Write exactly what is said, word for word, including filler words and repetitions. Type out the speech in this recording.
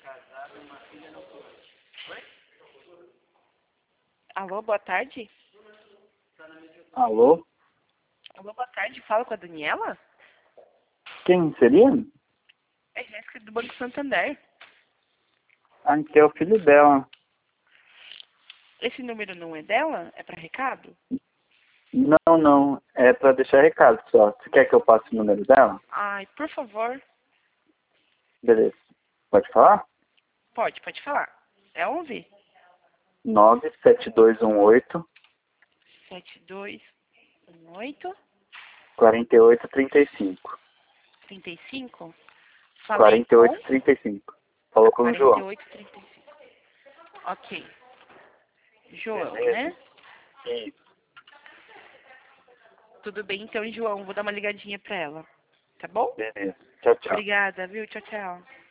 Alô, boa tarde. Alô? Alô, boa tarde. Fala com a Daniela? Quem seria? É Jéssica do Banco Santander. Ah, que é o filho dela. Esse número não é dela? É para recado? Não, não. É pra deixar recado só. Você quer que eu passe o número dela? Ai, por favor. Beleza. Pode falar? Pode, pode falar. É onze? nove sete dois um oito, sete dois um oito, quatro oito três cinco. trinta e cinco. Falei quarenta e com oito trinta e cinco. Falou com o quarenta e João. oito, trinta e cinco. Ok. João, Beleza. né? Isso. Tudo bem, então, João. Vou dar uma ligadinha pra ela. Tá bom? Beleza. Tchau, tchau. Obrigada, viu? Tchau, tchau.